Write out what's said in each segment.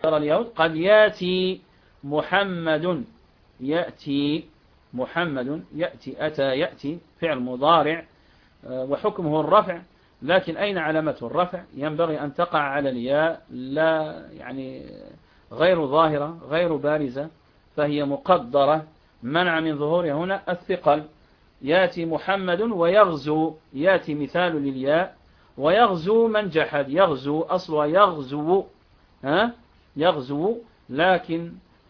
ترى اليهود قد يأتي محمد، يأتي محمد، يأتي، أتى، يأتي فعل مضارع وحكمه الرفع، لكن أين علامة الرفع؟ ينبغي أن تقع على الياء، لا يعني غير ظاهرة غير بارزة، فهي مقدرة منع من ظهورها هنا الثقل. يأتي محمد ويغزو، يأتي مثال للياء، ويغزو من جحد، يغزو أصلها يغزو، يغزو، لكن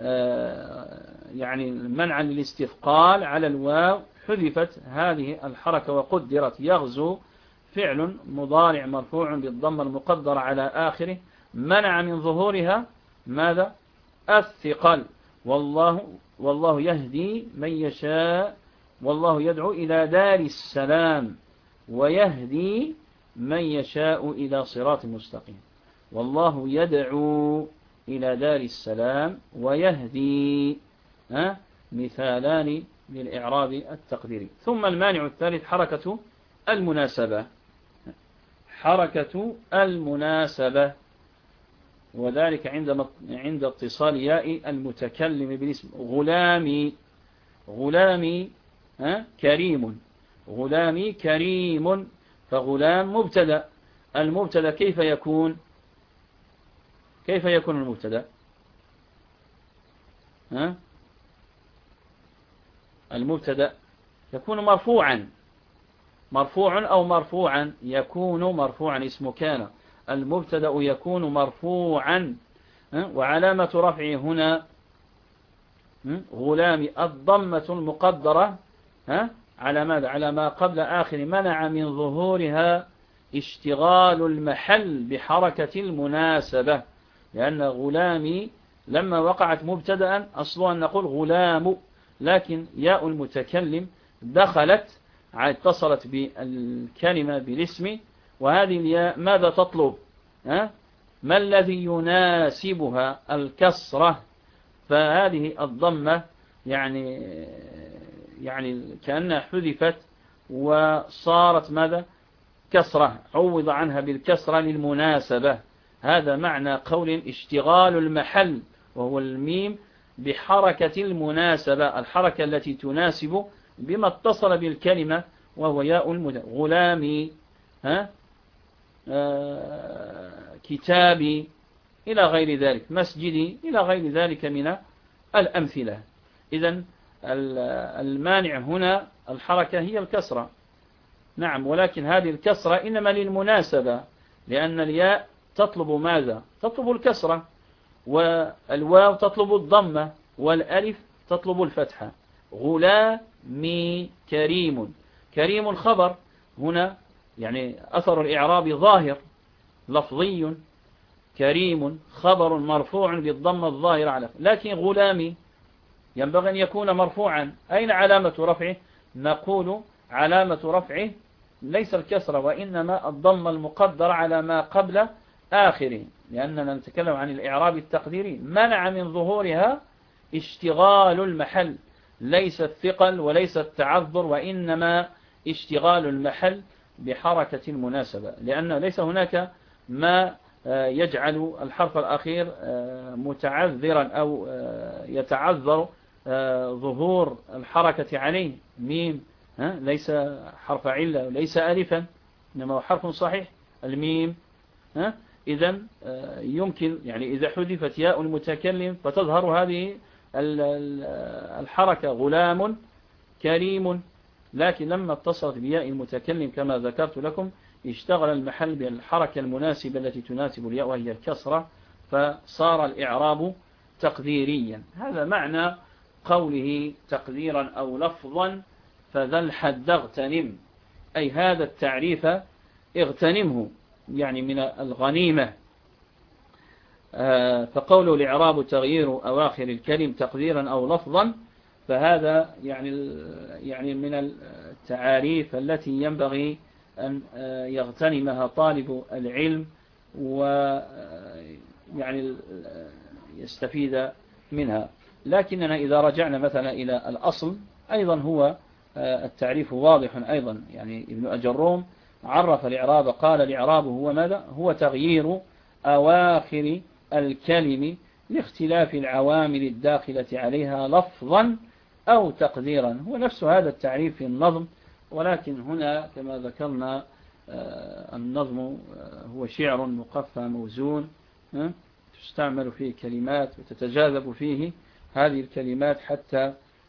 يعني منعا للاستثقال على الواو حذفت هذه الحركة وقدرت. يغزو فعل مضارع مرفوع بالضمة المقدرة على آخره، منع من ظهورها ماذا؟ الثقل. والله يهدي من يشاء، والله يدعو إلى دار السلام ويهدي من يشاء إلى صراط مستقيم. والله يدعو إلى دار السلام ويهدي، مثالان للإعراب التقديري. ثم المانع الثالث حركة المناسبة، حركة المناسبة، وذلك عند اتصال ياء المتكلم بالاسم. غلامي، غلامي كريم، غلامي كريم، فغلام مبتدأ. المبتدأ كيف يكون؟ كيف يكون المبتدأ؟ المبتدأ يكون مرفوعا، مرفوع أو مرفوعا، يكون مرفوعا، اسم كان. المبتدأ يكون مرفوعا، وعلامة رفعه هنا غلام الضمة المقدرة على ماذا؟ على ما قبل آخر، منع من ظهورها اشتغال المحل بحركة المناسبة، لأن غلامي لما وقعت مبتدأ أصلها أن نقول غلام، لكن ياء المتكلم دخلت اتصلت بالكلمة بالاسم، وهذه الياء ماذا تطلب؟ ما الذي يناسبها؟ الكسرة، فهذه الضمة يعني كأنها حذفت وصارت ماذا؟ كسرة، عوض عنها بالكسرة للمناسبة. هذا معنى قول اشتغال المحل، وهو الميم، بحركة المناسبة، الحركة التي تناسب بما اتصل بالكلمة، وهو ياء المتكلم. غلامي، كتابي، إلى غير ذلك، مسجدي، إلى غير ذلك من الأمثلة. إذن المانع هنا الحركة هي الكسرة، نعم، ولكن هذه الكسرة إنما للمناسبة، لأن الياء تطلب ماذا؟ تطلب الكسرة، والواو تطلب الضمة، والألف تطلب الفتحة. غلامي كريم، كريم خبر هنا، يعني أثر الإعراب ظاهر لفظي، كريم خبر مرفوع بالضمة الظاهرة على، لكن غلامي ينبغي أن يكون مرفوعا. أين علامة رفعه؟ نقول علامة رفعه ليس الكسرة، وإنما الضمة المقدرة على ما قبل آخره، لأننا نتكلم عن الإعراب التقديري. منع من ظهورها اشتغال المحل، ليس الثقل وليس التعذر، وإنما اشتغال المحل بحركة المناسبة، لأن ليس هناك ما يجعل الحرف الأخير متعذرا أو يتعذر ظهور الحركة عليه. ميم ليس حرف علة وليس ألفا، إنما هو حرف صحيح الميم. إذن يمكن يعني إذا حذفت ياء المتكلم فتظهر هذه الحركة غلام كريم، لكن لما اتصلت بياء المتكلم كما ذكرت لكم اشتغل المحل بالحركة المناسبة التي تناسب الياء وهي الكسرة، فصار الإعراب تقديريا. هذا معنى قوله تقديرا أو لفظا فذا الحد اغتنم، أي هذا التعريف اغتنمه، يعني من الغنيمة. فقوله الإعراب تغيير أواخر الكلم تقديرا أو لفظا، فهذا يعني من التعاريف التي ينبغي أن يغتنمها طالب العلم ويعني يستفيد منها. لكننا إذا رجعنا مثلا إلى الأصل أيضا هو التعريف واضح أيضا. يعني ابن أجروم عرف الإعراب، قال الإعراب هو ماذا؟ هو تغيير أواخر الكلم لاختلاف العوامل الداخلة عليها لفظا أو تقديرا. هو نفس هذا التعريف في النظم، ولكن هنا كما ذكرنا النظم هو شعر مقفى موزون تستعمل فيه كلمات وتتجاذب فيه هذه الكلمات حتى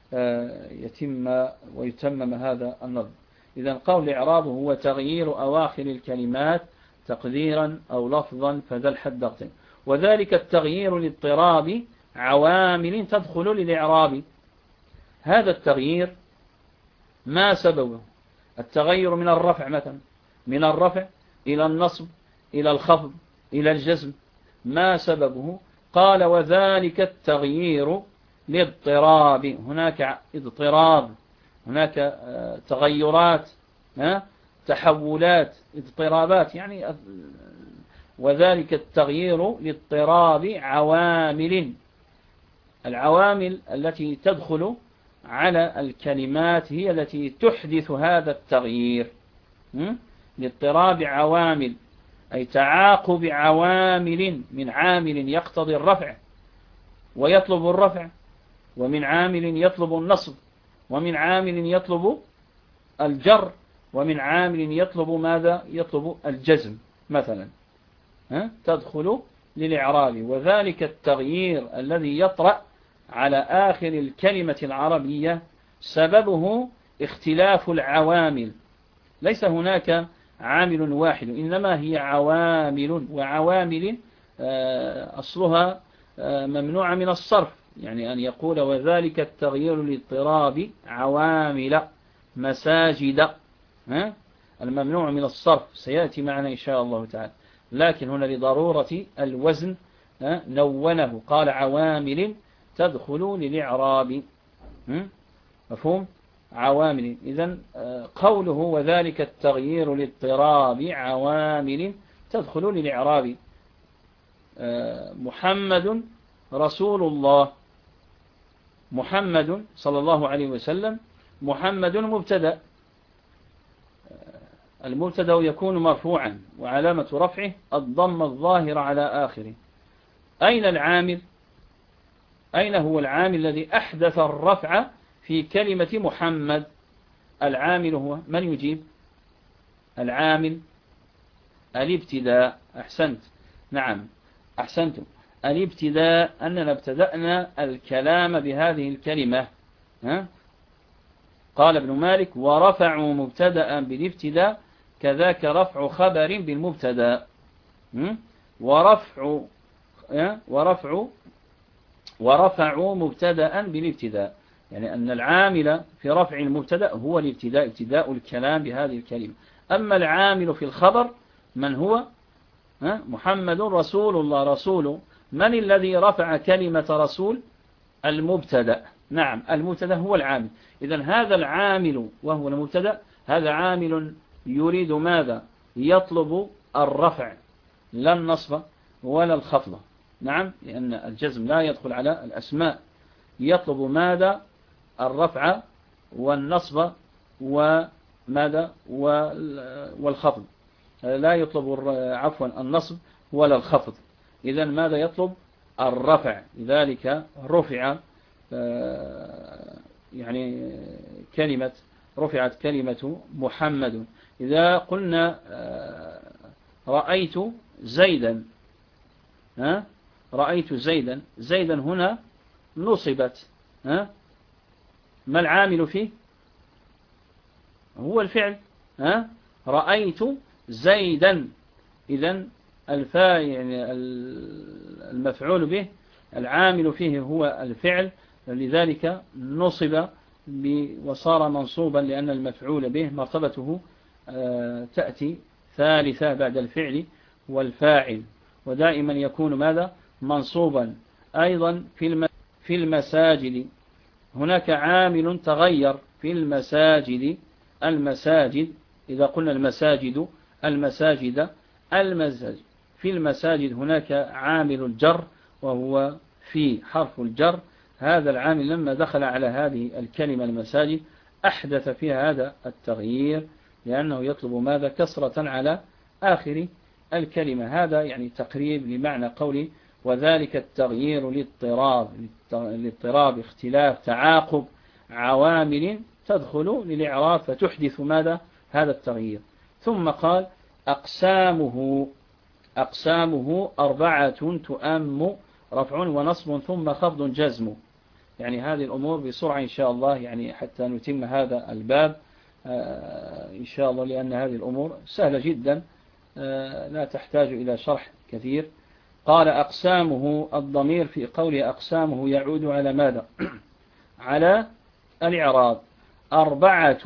يتم ويتمم هذا النظم. إذا قول إعرابه هو تغيير أواخر الكلمات تقديرا أو لفظا فذا الحد اقتن. وذلك التغيير لاضطراب عوامل تدخل للإعراب. هذا التغيير ما سببه؟ التغير من الرفع مثلا، من الرفع إلى النصب إلى الخفض إلى الجزم، ما سببه؟ قال وذلك التغيير لاضطراب. هناك اضطراب، هناك تغيرات، تحولات، اضطرابات، يعني وذلك التغيير لاضطراب عوامل. العوامل التي تدخل على الكلمات هي التي تحدث هذا التغيير. لاضطراب عوامل أي تعاقب عوامل، من عامل يقتضي الرفع ويطلب الرفع، ومن عامل يطلب النصب، ومن عامل يطلب الجر، ومن عامل يطلب ماذا؟ يطلب الجزم مثلا، تدخل للإعراب. وذلك التغيير الذي يطرأ على آخر الكلمة العربية سببه اختلاف العوامل. ليس هناك عامل واحد، إنما هي عوامل، وعوامل أصلها ممنوع من الصرف، يعني أن يقول وذلك التغيير لاضطراب عوامل مساجد، الممنوع من الصرف سيأتي معنا إن شاء الله تعالى، لكن هنا لضرورة الوزن نونه، قال عوامل تدخل للإعراب. مفهوم؟ عوامل. إذن قوله وذلك التغيير لاضطراب عوامل تدخل للإعراب. محمد رسول الله، محمد صلى الله عليه وسلم، محمد مبتدأ، المبتدأ يكون مرفوعا وعلامة رفعه الضم الظاهر على آخره. أين العامل؟ أين هو العامل الذي أحدث الرفع في كلمة محمد؟ العامل هو من يجيب؟ العامل الابتداء. أحسنت، نعم أحسنتم، الابتداء أننا ابتدأنا الكلام بهذه الكلمة. قال ابن مالك ورفعوا مبتدأ بالابتداء كذاك رفع خبر بالمبتدأ. ورفعوا مبتدأ بالابتداء، يعني أن العامل في رفع المبتدأ هو الابتداء، ابتداء الكلام بهذه الكلمة. أما العامل في الخبر من هو؟ محمد رسول الله. رسول من الذي رفع كلمة رسول؟ المبتدأ. نعم المبتدأ هو العامل. إذن هذا العامل وهو المبتدأ هذا عامل يريد ماذا؟ يطلب الرفع لا النصب ولا الخفض. نعم، لأن الجزم لا يدخل على الأسماء. يطلب ماذا؟ الرفع والنصب وماذا؟ والخفض. لا يطلب عفوا النصب ولا الخفض. إذن ماذا يطلب؟ الرفع. لذلك رفع يعني كلمة، رفعت كلمة محمد. إذا قلنا رأيت زيدا، رأيت زيدا، زيدا هنا نصبت، ما العامل فيه؟ هو الفعل، رأيت زيدا. إذن الفاعل يعني المفعول به العامل فيه هو الفعل، لذلك نصب وصار منصوبا، لأن المفعول به مرتبته تأتي ثالثة بعد الفعل والفاعل، ودائما يكون ماذا؟ منصوبا. أيضا في المساجد هناك عامل تغير في المساجد، المساجد إذا قلنا المساجد المساجد المساجد في المساجد هناك عامل الجر وهو في حرف الجر. هذا العامل لما دخل على هذه الكلمة المساجد أحدث فيها هذا التغيير، لأنه يطلب ماذا؟ كسرة على آخر الكلمة. هذا يعني تقريب لمعنى قولي وذلك التغيير للاضطراب اختلاف تعاقب عوامل تدخل للإعراب فتحدث ماذا؟ هذا التغيير. ثم قال أقسامه 4 تؤم رفع ونصب ثم خفض جزم. يعني هذه الأمور بسرعة إن شاء الله، يعني حتى نتم هذا الباب إن شاء الله، لأن هذه الأمور سهلة جدا لا تحتاج إلى شرح كثير. قال أقسامه، الضمير في قوله أقسامه يعود على ماذا؟ على الإعراب. 4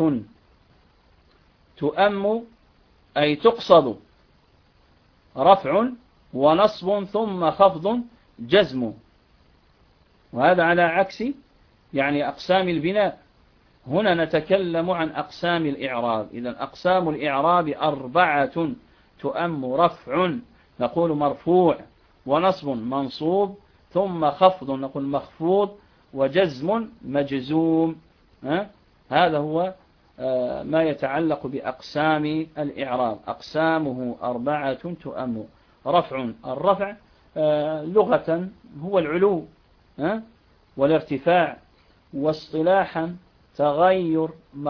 تؤم أي تقصد رفع ونصب ثم خفض جزم، وهذا على عكس يعني أقسام البناء. هنا نتكلم عن أقسام الإعراب. إذن أقسام الإعراب 4 تؤم رفع نقول مرفوع، ونصب منصوب، ثم خفض نقول مخفوض، وجزم مجزوم. هذا هو ما يتعلق بأقسام الإعراب. أقسامه 4 تؤم رفع. الرفع لغة هو العلو والارتفاع، واصطلاحا تغير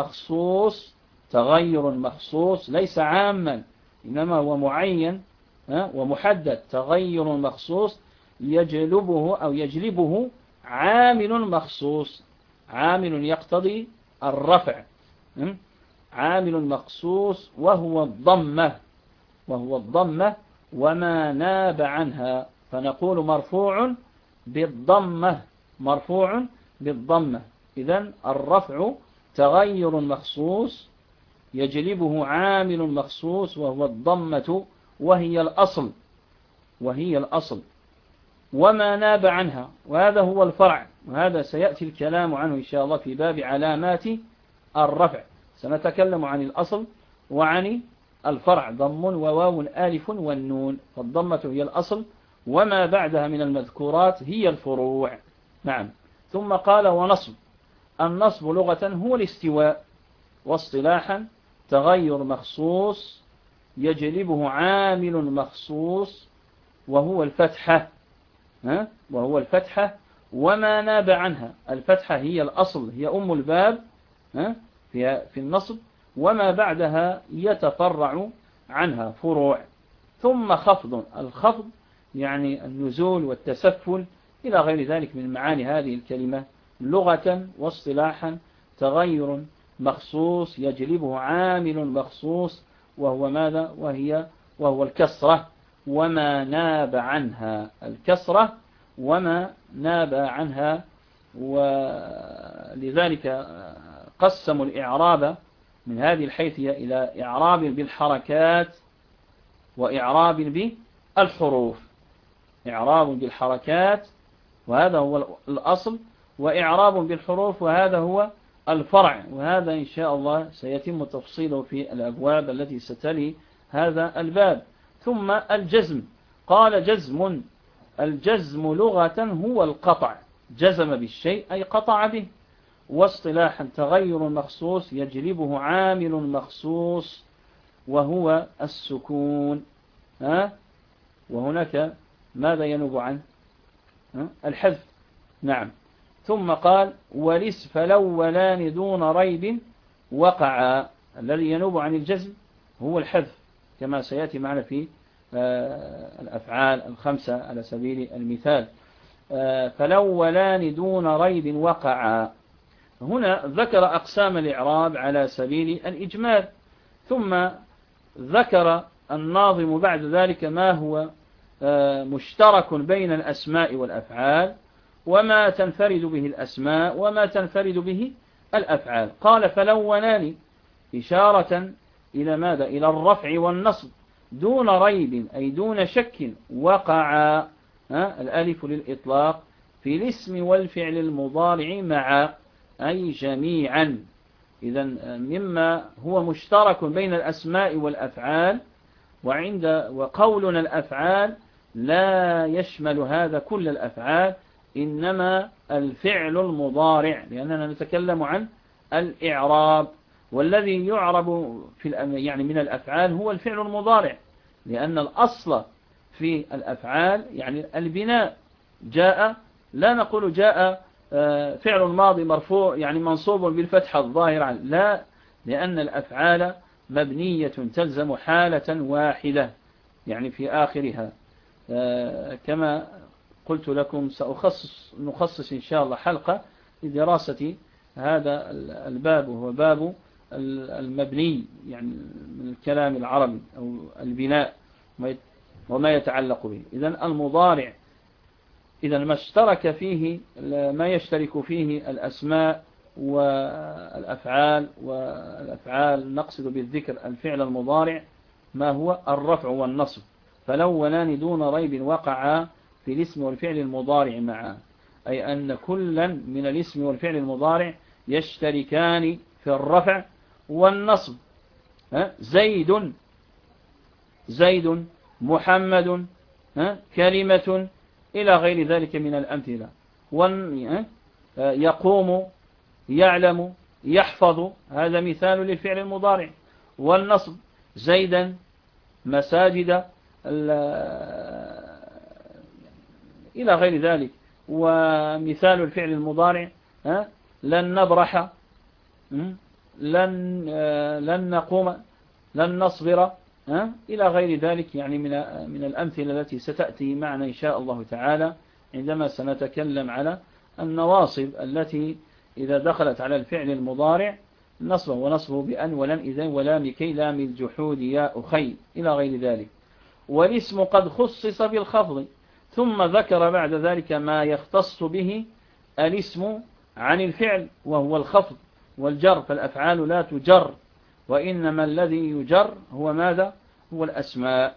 مخصوص ليس عاما، إنما هو معين ومحدد. تغير مخصوص يجلبه عامل مخصوص، عامل يقتضي الرفع، عامل مخصوص وهو الضمة وما ناب عنها، فنقول مرفوع بالضمة. إذن الرفع تغير مخصوص يجلبه عامل مخصوص وهو الضمة، وهي الأصل وما ناب عنها، وهذا هو الفرع، وهذا سيأتي الكلام عنه إن شاء الله في باب علامات الرفع. سنتكلم عن الأصل وعن الفرع، ضم وواو ألف والنون، فالضمة هي الأصل وما بعدها من المذكورات هي الفروع. نعم. ثم قال ونصب. النصب لغة هو الاستواء، واصطلاحا تغير مخصوص يجلبه عامل مخصوص وهو الفتحة وما ناب عنها. الفتحة هي الأصل، هي أم الباب في النصب، وما بعدها يتفرع عنها فروع. ثم خفض. الخفض يعني النزول والتسفل إلى غير ذلك من معاني هذه الكلمة. لغة واصطلاحا تغير مخصوص يجلبه عامل مخصوص وهو ماذا؟ وهو الكسرة وما ناب عنها. الكسرة وما ناب عنها. ولذلك قسموا الإعراب من هذه الحيثية إلى إعراب بالحركات وإعراب بالحروف. إعراب بالحركات وهذا هو الأصل، وإعراب بالحروف وهذا هو الفرع، وهذا إن شاء الله سيتم تفصيله في الأبواب التي ستلي هذا الباب. ثم الجزم. قال جزم. الجزم لغة هو القطع، جزم بالشيء أي قطع به. واصطلاحا تغير مخصوص يجلبه عامل مخصوص وهو السكون. وهناك ماذا ينوب عنه؟ الحذف. نعم. ثم قال والاسم فالأولان دون ريب وقع. الذي ينوب عن الجزم هو الحذف كما سيأتي معنا في الأفعال 5 على سبيل المثال. فالأولان دون ريب وقع. هنا ذكر أقسام الإعراب على سبيل الإجمال، ثم ذكر الناظم بعد ذلك ما هو مشترك بين الأسماء والأفعال، وما تنفرد به الأسماء وما تنفرد به الأفعال. قال فالأولان إشارة إلى ماذا؟ إلى الرفع والنصب دون ريب أي دون شك. وقع الألف للإطلاق في الاسم والفعل المضارع مع أي جميعا. إذن مما هو مشترك بين الأسماء والأفعال، وقولنا الأفعال لا يشمل هذا كل الأفعال، إنما الفعل المضارع، لأننا نتكلم عن الإعراب، والذي يعرب يعني من الأفعال هو الفعل المضارع، لأن الأصل في الأفعال يعني البناء. جاء لا نقول جاء فعل ماضي مرفوع يعني منصوب بالفتحة الظاهرة، لا، لأن الأفعال مبنية تلزم حالة واحدة يعني في آخرها. كما قلت لكم نخصص إن شاء الله حلقة لدراسة هذا الباب، وهو باب المبني يعني من الكلام العربي أو البناء وما يتعلق به. إذن المضارع إذا ما اشترك فيه ما يشترك فيه الأسماء والأفعال نقصد بالذكر الفعل المضارع ما هو الرفع والنصب، فالأولان دون ريب وقعا في الاسم والفعل المضارع معا، أي أن كلا من الاسم والفعل المضارع يشتركان في الرفع والنصب. زيد محمد كلمة إلى غير ذلك من الأمثلة. يقوم يعلم يحفظ، هذا مثال للفعل المضارع. والنصب زيدا مساجد إلى غير ذلك. ومثال الفعل المضارع لن نبرح، لن نقوم، لن نصبر، إلى غير ذلك يعني من الأمثلة التي ستأتي معنا إن شاء الله تعالى عندما سنتكلم على النواصب التي إذا دخلت على الفعل المضارع نصبه، ونصبه بأن ولن إذن ولام كي لام الجحود يا أخي إلى غير ذلك. والاسم قد خصص بالخفض، ثم ذكر بعد ذلك ما يختص به الاسم عن الفعل وهو الخفض والجر، فالأفعال لا تجر، وإنما الذي يجر هو ماذا؟ هو الأسماء.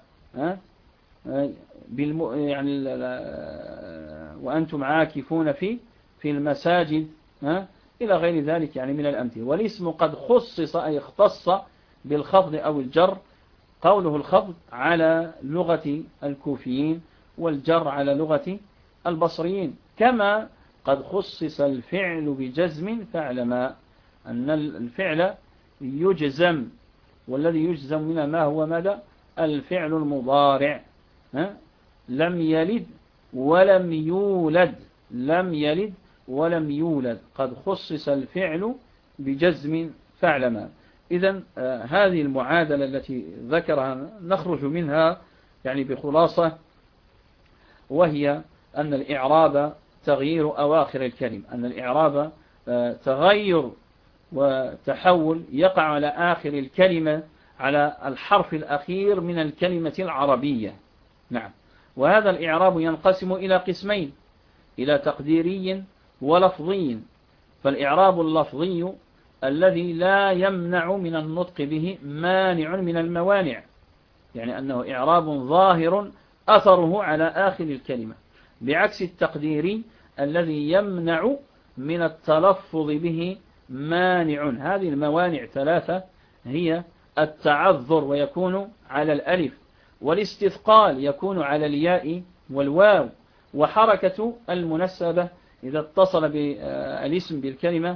يعني وأنتم عاكفون في المساجد إلى غير ذلك يعني من الأمثلة. والاسم قد خصص أي اختص بالخفض أو الجر، قوله الخفض على لغة الكوفيين والجر على لغة البصريين. كما قد خصص الفعل بجزم فاعلما أن الفعل يجزم، والذي يجزم منه ما هو ماذا؟ الفعل المضارع. لم يلد ولم يولد، لم يلد ولم يولد، قد خصص الفعل بجزم فاعلما. إذن هذه المعادلة التي ذكرها نخرج منها يعني بخلاصة، وهي أن الإعراب تغيير أواخر الكلم، أن الإعراب تغير وتحول يقع على آخر الكلمة على الحرف الأخير من الكلمة العربية. نعم. وهذا الإعراب ينقسم إلى قسمين، إلى تقديري ولفظي. فالإعراب اللفظي الذي لا يمنع من النطق به مانع من الموانع، يعني أنه إعراب ظاهر أثره على آخر الكلمة، بعكس التقديري الذي يمنع من التلفظ به مانع. هذه الموانع ثلاثة، هي التعذر ويكون على الألف، والاستثقال يكون على الياء والواو، وحركة المنسبة إذا اتصل بالاسم بالكلمة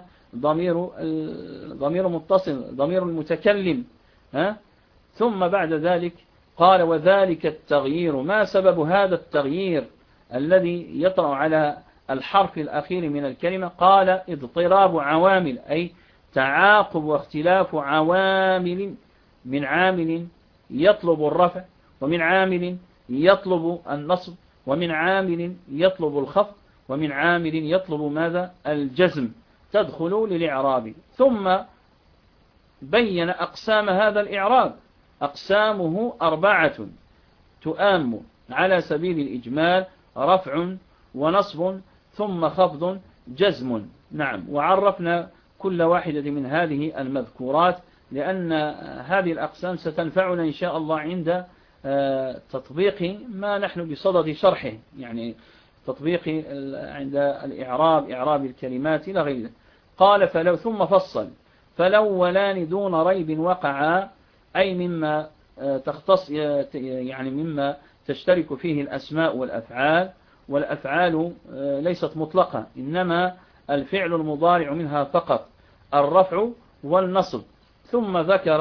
ضمير متصل، ضمير المتكلم. ثم بعد ذلك قال وذلك التغيير. ما سبب هذا التغيير الذي يطرأ على الحرف الأخير من الكلمة؟ قال اضطراب عوامل، أي تعاقب واختلاف عوامل، من عامل يطلب الرفع، ومن عامل يطلب النصب، ومن عامل يطلب الخفض، ومن عامل يطلب ماذا؟ الجزم، تدخل للإعراب. ثم بين أقسام هذا الإعراب، أقسامه 4 تؤام على سبيل الإجمال: رفع ونصب ثم خفض جزم. نعم. وعرفنا كل واحدة من هذه المذكورات، لأن هذه الأقسام ستنفعنا إن شاء الله عند تطبيق ما نحن بصدد شرحه، يعني تطبيق عند الإعراب، إعراب الكلمات إلى غيره. قال فلو ثم فصل فالأولان دون ريب وقعا، أي مما تختص يعني مما تشترك فيه الأسماء والأفعال، والأفعال ليست مطلقة، إنما الفعل المضارع منها فقط الرفع والنصب. ثم ذكر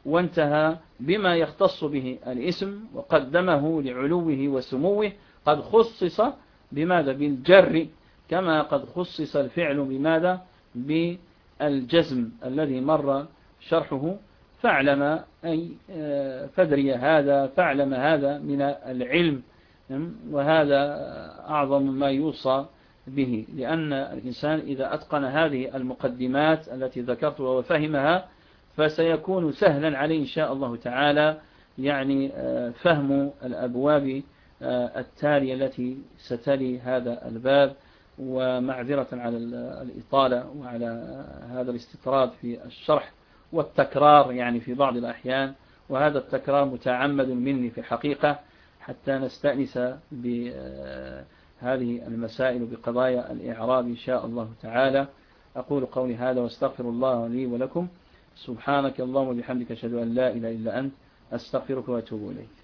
وانتهى بما يختص به الاسم وقدمه لعلوه وسموه، قد خصص بماذا؟ بالجر، كما قد خصص الفعل بماذا؟ بالجزم الذي مر شرحه. فاعلم أي فدري هذا، فاعلم هذا من العلم، وهذا أعظم ما يوصى به، لأن الإنسان إذا أتقن هذه المقدمات التي ذكرتها وفهمها فسيكون سهلا عليه إن شاء الله تعالى يعني فهم الأبواب التالية التي ستلي هذا الباب. ومعذرة على الإطالة وعلى هذا الاستطراد في الشرح والتكرار يعني في بعض الأحيان، وهذا التكرار متعمد مني في الحقيقة حتى نستأنس بهذه المسائل بقضايا الإعراب إن شاء الله تعالى. أقول قولي هذا واستغفر الله لي ولكم. سبحانك اللهم وبحمدك أشهد أن لا إله إلا أنت أستغفرك وأتوب إليك.